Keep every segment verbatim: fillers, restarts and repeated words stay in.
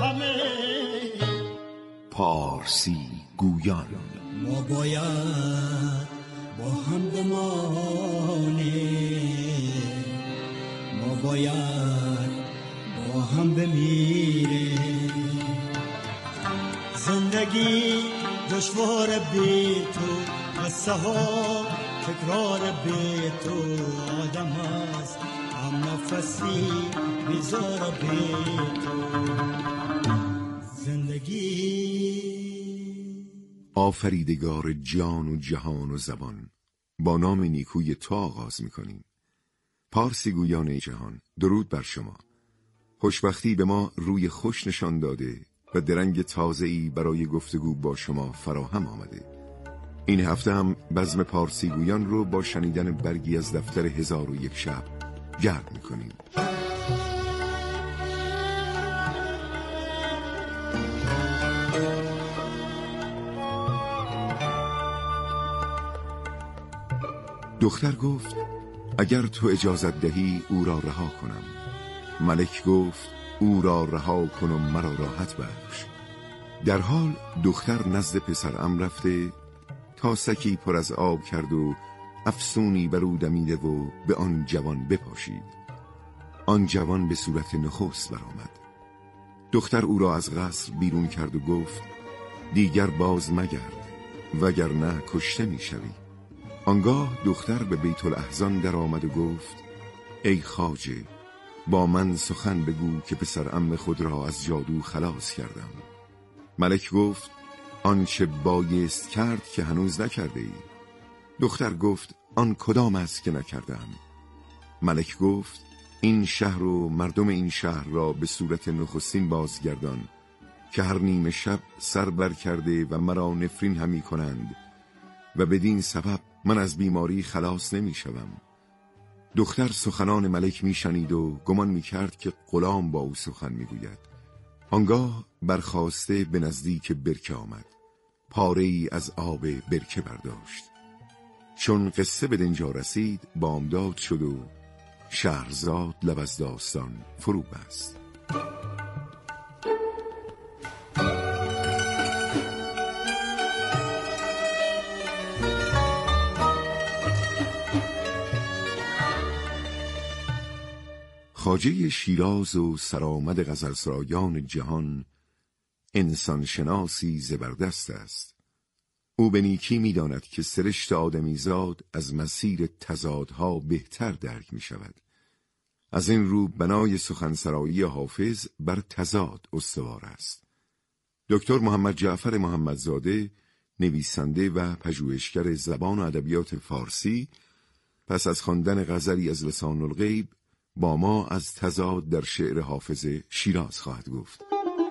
همه. پارسی گویان. ما باید با هم بمانیم، ما باید با هم بمیریم. زندگی دشوار بی تو، قصه ها تکرار بی تو. آدم هست هم نفسی بیزار بی تو. زندگی آفریدگار جان و جهان و زبان، با نام نیکوی تو آغاز می‌کنیم. پارسی گویان جهان، درود بر شما. خوشبختی به ما روی خوش نشان داده و درنگ تازه‌ای برای گفتگو با شما فراهم آمده. این هفته هم بزم پارسی گویان رو با شنیدن برگی از دفتر هزار و یک شب گرم می‌کنیم. دختر گفت اگر تو اجازت دهی او را رها کنم. ملک گفت او را رها کن و مرا راحت بخش. در حال دختر نزد پسرعم رفته تا سکی پر از آب کرد و افسونی بر او دمیده و به آن جوان بپاشید. آن جوان به صورت نخست برآمد. دختر او را از قصر بیرون کرد و گفت دیگر باز مگرد وگرنه کشته میشوی. آنگاه دختر به بیت الاحزان در آمد و گفت ای خواجه، با من سخن بگو که پسر عم خود را از جادو خلاص کردم. ملک گفت آنچه بایست کرد که هنوز نکرده ای. دختر گفت آن کدام است که نکردم؟ ملک گفت این شهر و مردم این شهر را به صورت نخستین بازگردان که هر نیمه شب سر بر کرده و مرا نفرین همی کنند و بدین سبب من از بیماری خلاص نمی شوم. دختر سخنان ملک می شنید و گمان می کرد که غلام با او سخن می گوید. آنگاه برخاسته به نزدیک برکه آمد. پاره ای از آب برکه برداشت. چون قصه به دنجا رسید بامداد شد و شهرزاد لب از داستان فرو بست. خواجه شیراز و سرآمد غزلسرایان جهان انسان شناسی زبردست است. او به نیکی می داند که سرشت آدمیزاد از مسیر تضادها بهتر درک می شود. از این رو بنای سخنسرایی حافظ بر تضاد استوار است. دکتر محمد جعفر محمدزاده، نویسنده و پژوهشگر زبان و ادبیات فارسی، پس از خواندن غزلی از لسان الغیب با ما از تضاد در شعر حافظ شیراز خواهد گفت.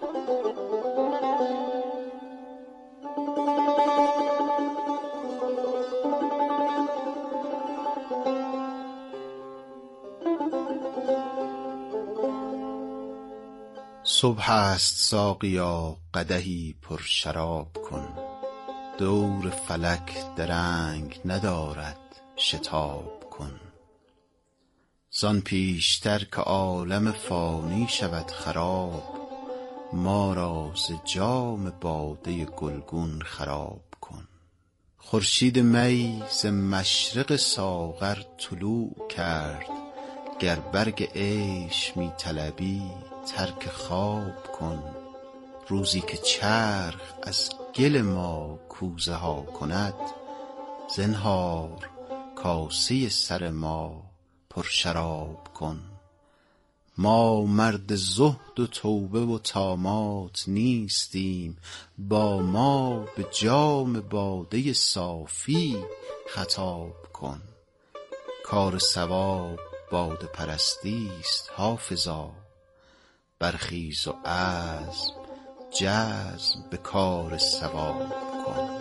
صبح است ساقیا قدحی پر شراب کن. دور فلک درنگ ندارد شتاب کن. زان پیشتر که عالم فانی شود خراب، ما را ز جام باده گلگون خراب کن. خورشید می ز مشرق ساغر طلوع کرد، گر برگ عیش می طلبی ترک خواب کن. روزی که چرخ از گل ما کوزه ها کند، زنهار کاسه سر ما پر شراب کن. ما مرد زهد و توبه و طامات نیستیم، با ما به جام باده صافی خطاب کن. کار ثواب باده پرستی است حافظا، برخیز و عزم جزم به کار ثواب کن.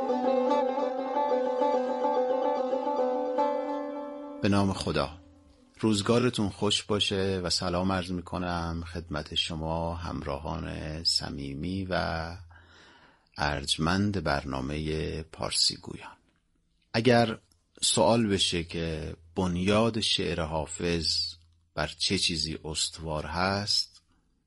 به نام خدا. روزگارتون خوش باشه و سلام عرض میکنم خدمت شما همراهان صمیمی و ارجمند برنامه پارسی گویان. اگر سوال بشه که بنیاد شعر حافظ بر چه چیزی استوار هست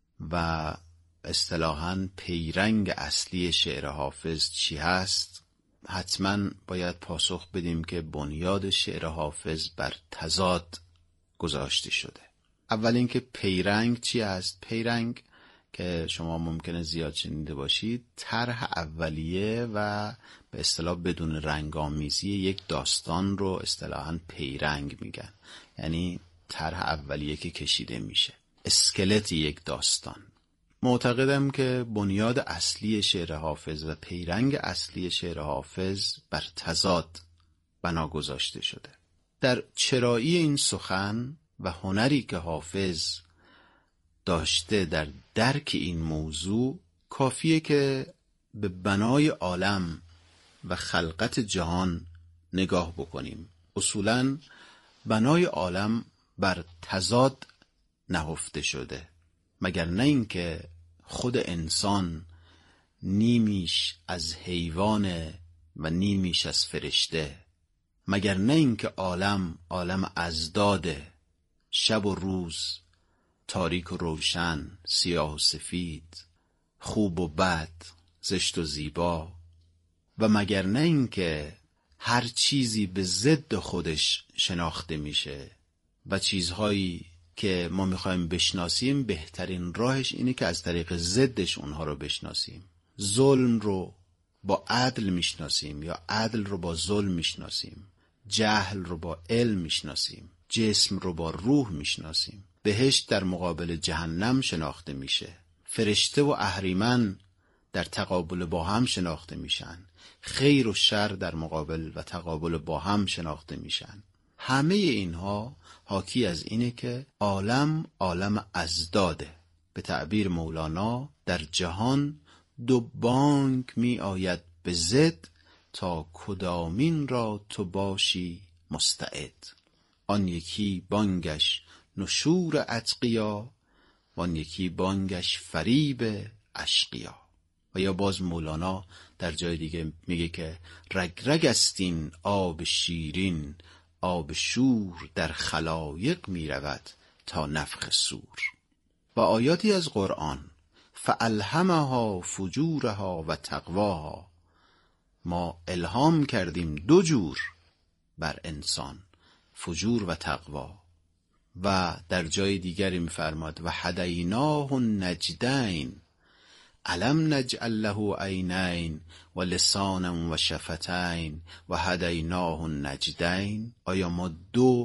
و اصطلاحاً پیرنگ اصلی شعر حافظ چی هست، حتما باید پاسخ بدیم که بنیاد شعر حافظ بر تضاد گذاشته شده. اول اینکه پیرنگ چی است؟ پیرنگ که شما ممکنه زیاد شنیده باشید، طرح اولیه و به اصطلاح بدون رنگامیزی یک داستان رو اصطلاحاً پیرنگ میگن، یعنی طرح اولیه که کشیده میشه، اسکلت یک داستان. معتقدم که بنیاد اصلی شعر حافظ و پیرنگ اصلی شعر حافظ بر تضاد بنا گذاشته شده. در چرایی این سخن و هنری که حافظ داشته در درک این موضوع، کافیه که به بنای عالم و خلقت جهان نگاه بکنیم. اصولاً بنای عالم بر تضاد نهفته شده، مگر نه اینکه خود انسان نیمیش از حیوان و نیمیش از فرشته، مگر نه اینکه عالم عالم ازداده، شب و روز، تاریک و روشن، سیاه و سفید، خوب و بد، زشت و زیبا، و مگر نه اینکه هر چیزی به ضد خودش شناخته میشه و چیزهایی که ما میخوایم بشناسیم بهترین راهش اینه که از طریق ضدش اونها رو بشناسیم. ظلم رو با عدل میشناسیم یا عدل رو با ظلم میشناسیم، جهل رو با علم میشناسیم، جسم رو با روح میشناسیم. بهشت در مقابل جهنم شناخته میشه، فرشته و اهریمن در تقابل با هم شناخته میشن، خیر و شر در مقابل و تقابل با هم شناخته میشن. همه اینها حاکی از اینه که عالم عالم ازداده. به تعبیر مولانا در جهان دو بانگ می آید به ضد، تا کدامین را تو باشی مستعد. آن یکی بانگش نشور اتقیا، وان یکی بانگش فریب اشقیا. و یا باز مولانا در جای دیگه میگه که رگ رگ استین آب شیرین، آب شور در خلایق می رود تا نفخ صور. و آیاتی از قرآن فالهمها فجورها و تقواها، ما الهام کردیم دو جور بر انسان، فجور و تقوا. و در جای دیگری می‌فرماد و هدیناه النجدین، الم نجعل له عینین و لسانا و شفتین و هدیناه النجدین. آیا ما دو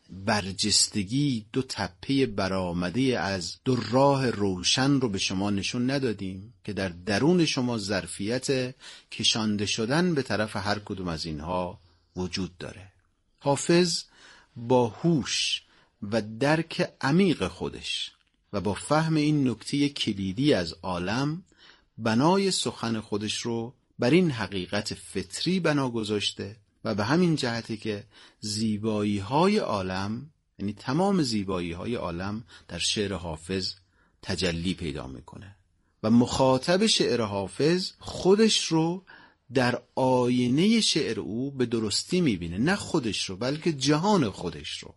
برجستگی، دو تپه برآمده از دو راه روشن رو به شما نشون ندادیم که در درون شما ظرفیت کشانده شدن به طرف هر کدوم از اینها وجود داره؟ حافظ با هوش و درک عمیق خودش و با فهم این نکته کلیدی از عالم، بنای سخن خودش رو بر این حقیقت فطری بنا گذاشته و به همین جهته که زیبایی های عالم، یعنی تمام زیبایی های عالم در شعر حافظ تجلی پیدا میکنه و مخاطب شعر حافظ خودش رو در آینه شعر او به درستی میبینه، نه خودش رو بلکه جهان خودش رو.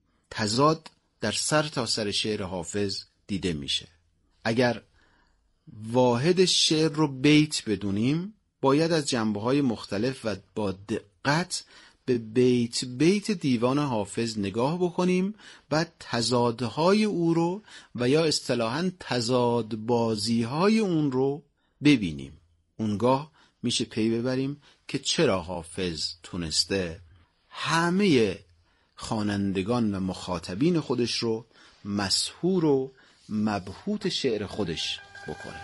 تضاد در سر تا سر شعر حافظ دیده میشه. اگر واحد شعر رو بیت بدونیم، باید از جنبه‌های مختلف و با دقت به بیت بیت دیوان حافظ نگاه بکنیم، بعد تضادهای او رو و یا اصطلاحاً تضاد بازی‌های اون رو ببینیم. اونگاه میشه پی ببریم که چرا حافظ تونسته همه خوانندگان و مخاطبین خودش رو مسحور و مبهوت شعر خودش بکنه.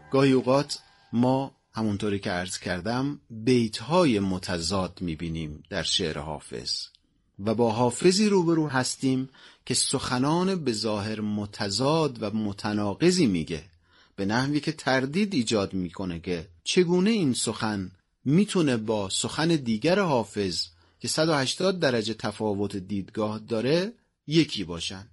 گاهی اوقات ما همونطوری که عرض کردم بیت‌های متضاد می‌بینیم در شعر حافظ و با حافظی روبرو هستیم که سخنان به ظاهر متضاد و متناقضی میگه، به نحوی که تردید ایجاد میکنه که چگونه این سخن میتونه با سخن دیگر حافظ که صد و هشتاد درجه تفاوت دیدگاه داره یکی باشن.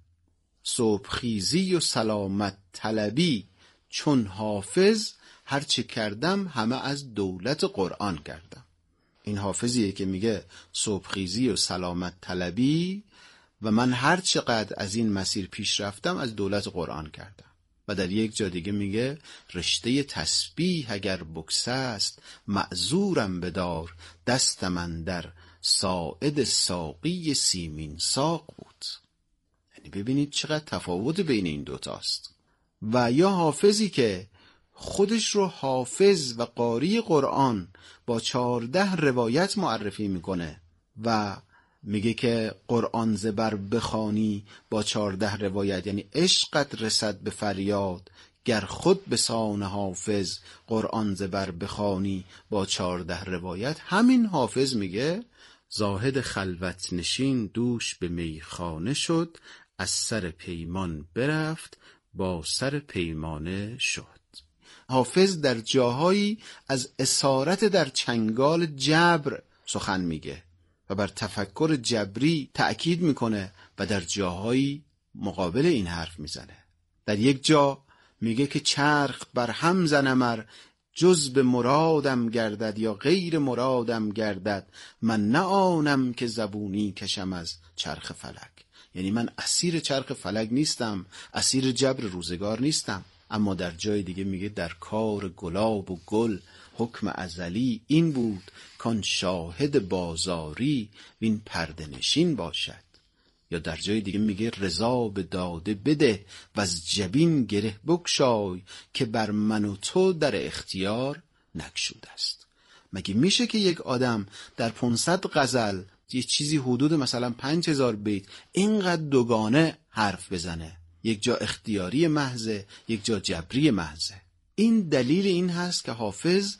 صبحخیزی و سلامت طلبی چون حافظ، هرچه کردم همه از دولت قرآن کردم. این حافظیه که میگه صبحخیزی و سلامت طلبی و من هر چقدر از این مسیر پیش رفتم از دولت قرآن کردم. و در یک جا دیگه میگه رشته تسبیح اگر بکس است، معذورم بدار دست من در ساعد ساقی سیمین ساق بود. یعنی ببینید چقدر تفاوت بین این دوتاست. و یا حافظی که خودش رو حافظ و قاری قرآن با چهارده روایت معرفی میکنه و میگه که قرآن زبر بخوانی با چهارده روایت، یعنی عشقت رسد به فریاد گر خود به سان حافظ قرآن زبر بخوانی با چهارده روایت. همین حافظ میگه زاهد خلوت نشین دوش به میخانه شد، از سر پیمان برفت با سر پیمانه شد. حافظ در جاهایی از اسارت در چنگال جبر سخن میگه و بر تفکر جبری تأکید میکنه و در جاهایی مقابل این حرف میزنه. در یک جا میگه که چرخ بر هم زنمر جز به مرادم گردد یا غیر مرادم گردد، من نه آنم که زبونی کشم از چرخ فلک. یعنی من اسیر چرخ فلک نیستم، اسیر جبر روزگار نیستم. اما در جای دیگه میگه در کار گلاب و گل حکم ازلی این بود کان شاهد بازاری وین پرده نشین باشد. یا در جای دیگه میگه رضا به داده بده و از جبین گره بگشای که بر من و تو در اختیار نگشود است. مگه میشه که یک آدم در پانصد غزل یه چیزی حدود مثلا پنج هزار بیت اینقدر دوگانه حرف بزنه؟ یک جا اختیاری محضه، یک جا جبری محضه. این دلیل این هست که حافظ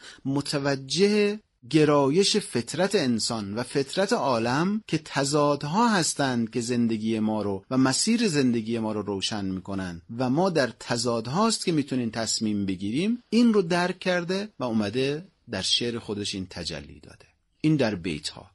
متوجه گرایش فطرت انسان و فطرت عالم که تضادها هستند که زندگی ما رو و مسیر زندگی ما رو روشن میکنن و ما در تضادهاست که میتونیم تصمیم بگیریم، این رو درک کرده و اومده در شعر خودش این تجلی داده. این در بیت ها.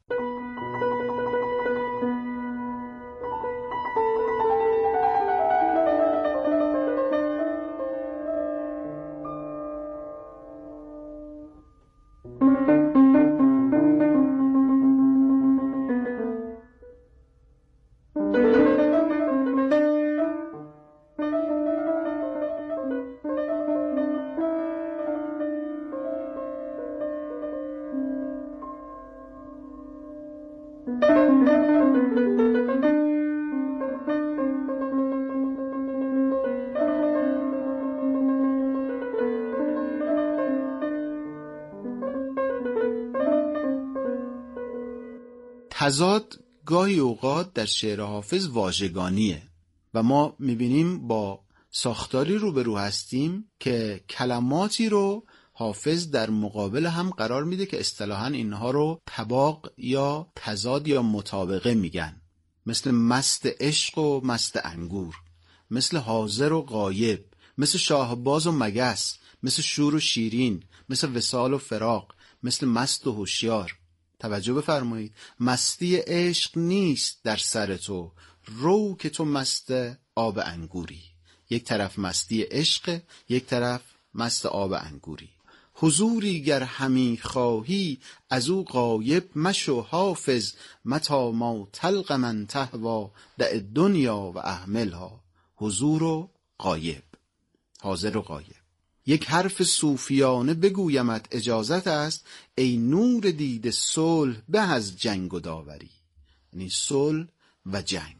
تضاد گاهی اوقات در شعر حافظ واژگانیه و ما میبینیم با ساختاری روبرو هستیم که کلماتی رو حافظ در مقابل هم قرار میده که اصطلاحاً اینها رو طباق یا تضاد یا مطابقه میگن، مثل مست عشق و مست انگور، مثل حاضر و غایب، مثل شاهباز و مگس، مثل شور و شیرین، مثل وصال و فراق، مثل مست و هوشیار. توجه بفرمایید، مستی عشق نیست در سر تو، رو که تو مست آب انگوری. یک طرف مستی عشق، یک طرف مست آب انگوری. حضوری گر همی خواهی از او غایب مشو حافظ، متا ما تلق من تهوا دع دنیا و احملها. حضور و غایب، حاضر و غایب. یک حرف صوفیانه بگویمت اجازت است، ای نور دید صلح به از جنگ و داوری. یعنی صلح و جنگ.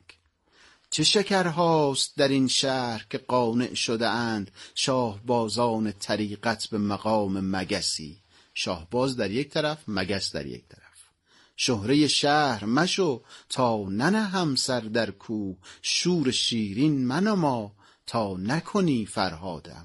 چه شکرهاست در این شهر که قانع شده اند شاهبازان طریقت به مقام مگسی. شاهباز در یک طرف، مگس در یک طرف. شهره شهر مشو تا ننه همسر در کو، شور شیرین منما تا نکنی فرهادم.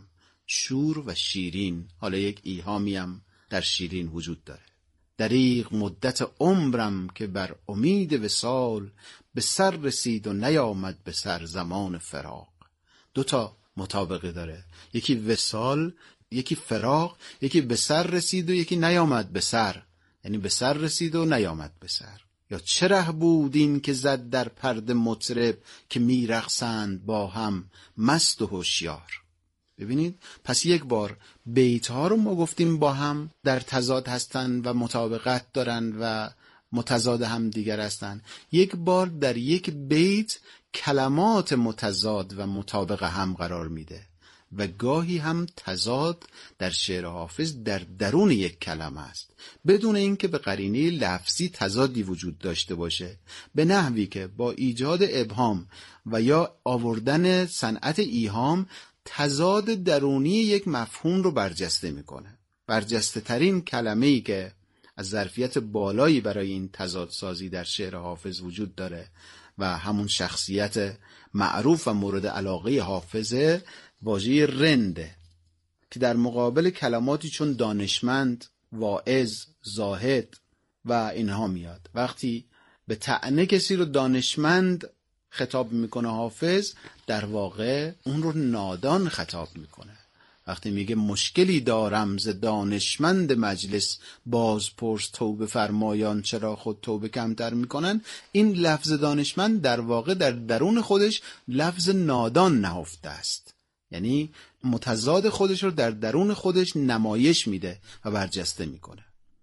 شور و شیرین. حالا یک ایهامی هم در شیرین وجود داره. دریغ مدت عمرم که بر امید وصال، به سر رسید و نیامد به سر زمان فراق. دو تا مطابقه داره، یکی وصال، یکی فراق، یکی به سر رسید و یکی نیامد به سر، یعنی به سر رسید و نیامد به سر. یا چه ره بود این که زد در پرده مطرب، که میرقصند با هم مست و هوشیار. ببینید، پس یک بار بیت ها رو ما گفتیم با هم در تضاد هستن و مطابقت دارن و متضاد هم دیگر هستن. یک بار در یک بیت کلمات متضاد و مطابق هم قرار میده و گاهی هم تضاد در شعر حافظ در درون یک کلمه است، بدون اینکه به قرینه لفظی تضادی وجود داشته باشه، به نحوی که با ایجاد ابهام و یا آوردن صنعت ایهام تضاد درونی یک مفهوم رو برجسته میکنه. برجسته ترین کلمه‌ای که از ظرفیت بالایی برای این تضاد سازی در شعر حافظ وجود داره و همون شخصیت معروف و مورد علاقه حافظه، واژه رنده که در مقابل کلماتی چون دانشمند، واعظ، زاهد و اینها میاد. وقتی به طعنه کسی رو دانشمند خطاب میکنه حافظ، در واقع اون رو نادان خطاب میکنه. وقتی میگه مشکلی دارم ز دانشمند مجلس، باز پرس توبه فرمایان چرا خود توبه کمتر میکنن، این لفظ دانشمند در واقع در درون خودش لفظ نادان نهفته است، یعنی متضاد خودش رو در درون خودش نمایش میده و برجسته میکنه.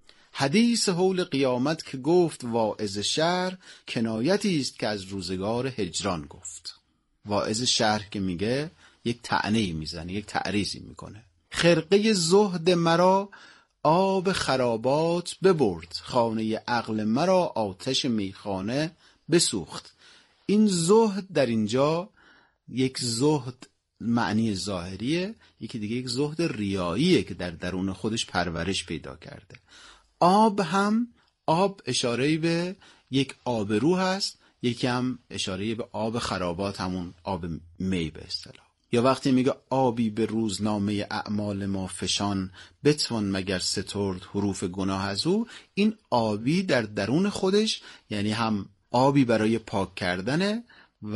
حدیث حول قیامت که گفت واعظ شهر، کنایتی است که از روزگار هجران گفت. واعظ شهر که میگه یک طعنه‌ای میزنه، یک تعریضی میکنه. خرقه زهد مرا آب خرابات ببرد، خانه عقل مرا آتش میخانه بسوخت. این زهد در اینجا یک زهد معنی ظاهریه، یکی دیگه یک زهد ریاییه که در درون خودش پرورش پیدا کرده. آب هم، آب اشاره‌ای به یک آبرو هست، یکی هم اشاره‌ای به آب خرابات، همون آب می به اصطلاح. یا وقتی میگه آبی به روزنامه اعمال ما فشان، بتوان مگر سترد حروف گناه از او. این آبی در درون خودش یعنی هم آبی برای پاک کردنه و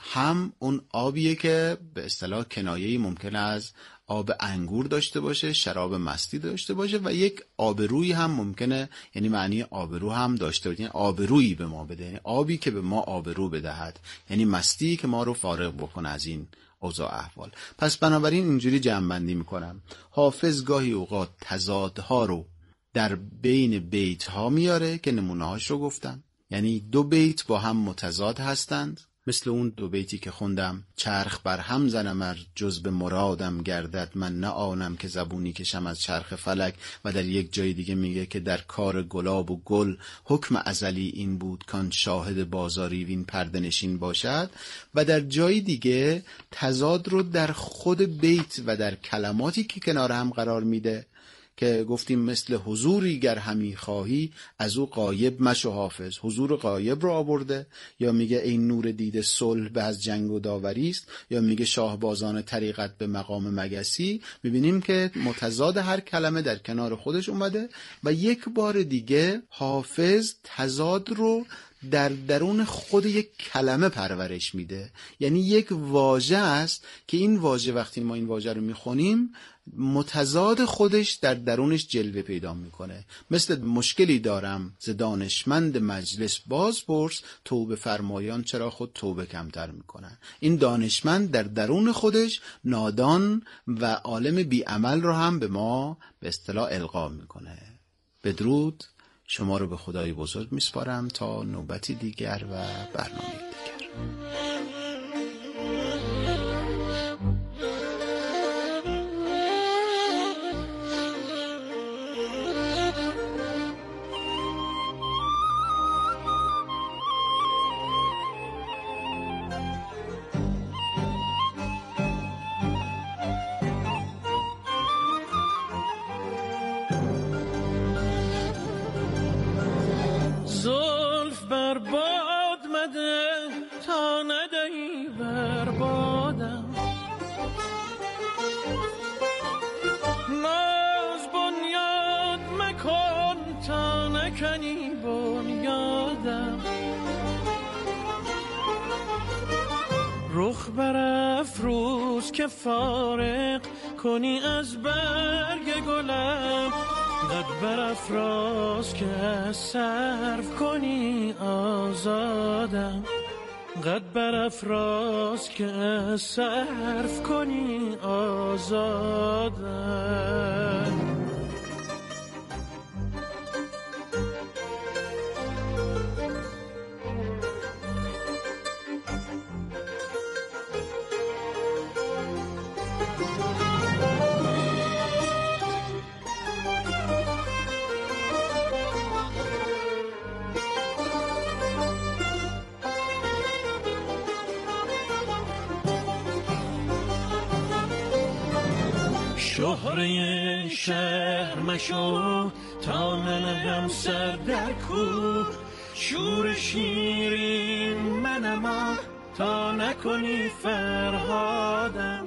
هم اون آبیه که به اصطلاح کنایه‌ای ممکنه از آب انگور داشته باشه، شراب مستی داشته باشه و یک آبرویی هم ممکنه، یعنی معنی آبرو هم داشته باشه، یعنی آبرویی به ما بده، یعنی آبی که به ما آبرو بدهد، یعنی مستی که ما رو فارغ بکنه از این اوضاع احوال. پس بنابراین اینجوری جمع‌بندی میکنم، حافظ گاهی اوقات تضادها رو در بین بیت ها میاره که نمونه هاش رو گفتم، یعنی دو بیت با هم متضاد هستند، مثل اون دو بیتی که خوندم: چرخ بر هم زنم ار جز به مرادم گردد، من نه آنم که زبونی کشم از چرخ فلک. و در یک جای دیگه میگه که در کار گلاب و گل حکم ازلی این بود کان شاهد بازاری وین پرده نشین باشد. و در جای دیگه تضاد رو در خود بیت و در کلماتی که کنار هم قرار میده که گفتیم مثل حضوری گر همی خواهی از او غایب مشو حافظ. حضور غایب رو آورده، یا میگه این نور دیده صلح به از جنگ و داوری است، یا میگه شاهبازان طریقت به مقام مگسی. میبینیم که متضاد هر کلمه در کنار خودش اومده و یک بار دیگه حافظ تضاد رو در درون خود یک کلمه پرورش میده، یعنی یک واژه است که این واژه وقتی ما این واژه رو میخونیم متضاد خودش در درونش جلوه پیدا میکنه. مثل مشکلی دارم ز دانشمند مجلس، باز پرس توبه فرمایان چرا خود توبه کمتر میکنن. این دانشمند در درون خودش نادان و عالم بی عمل رو هم به ما به اصطلاح القا میکنه. بدرود، شما رو به خدای بزرگ میسپارم تا نوبتی دیگر و برنامه دیگر. رخ برافروز که فارغ کنی از برگ گلم، قد برافراز که صرف کنی آزادم، قد برافراز که صرف کنی آزادم. شهره شهر مشو تا ننهم سر در کوه، شور شیرین منما تا نکنی فرهادم.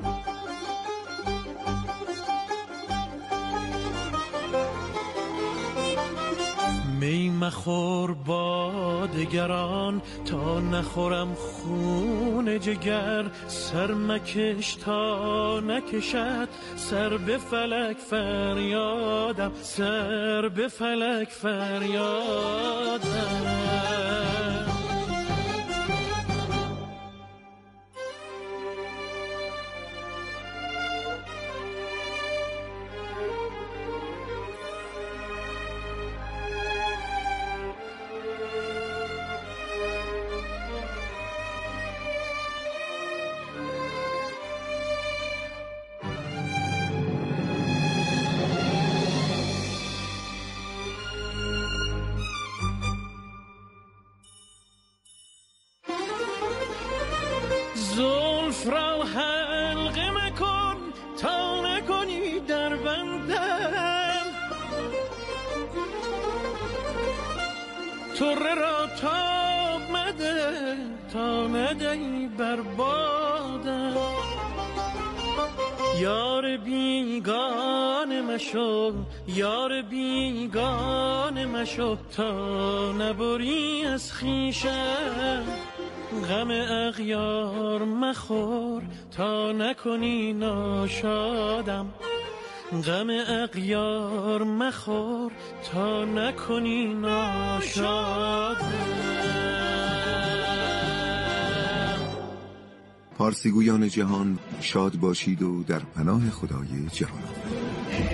می مخور با دگران تا نخورم خون جگر، سر مکش تا نکشد سر به فلک فریادم، سر به فلک فریادم. زلف را حلقه مکن تا نکنی در بندم، طره را تاب مده تا ندهی بربادم. یار بیگانه مشو، یار بیگانه مشو تا نبری از خویشم، غم اغیار مخور تا نکنی ناشادم، غم اغیار مخور تا نکنی ناشادم. پارسیگویان جهان شاد باشید و در پناه خدای جهان آفرین.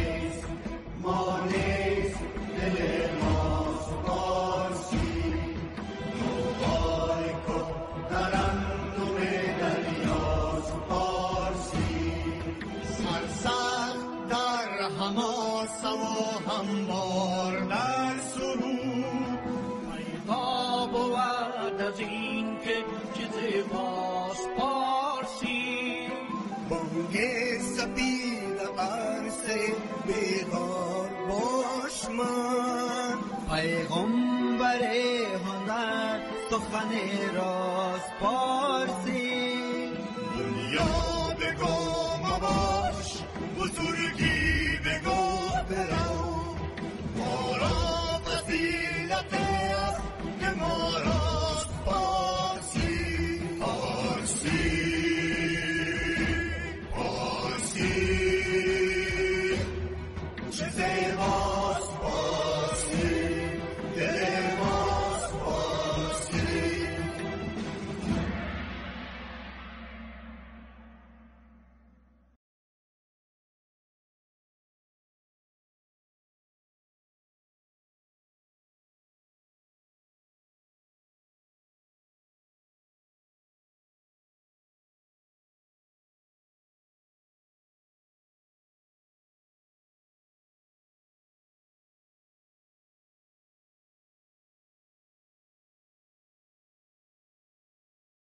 هموار در سرود پیدا بود از این که چیز باز پارسی، بانگ سپید عرصه بیدار باش من، پیغمبر هنر سخن را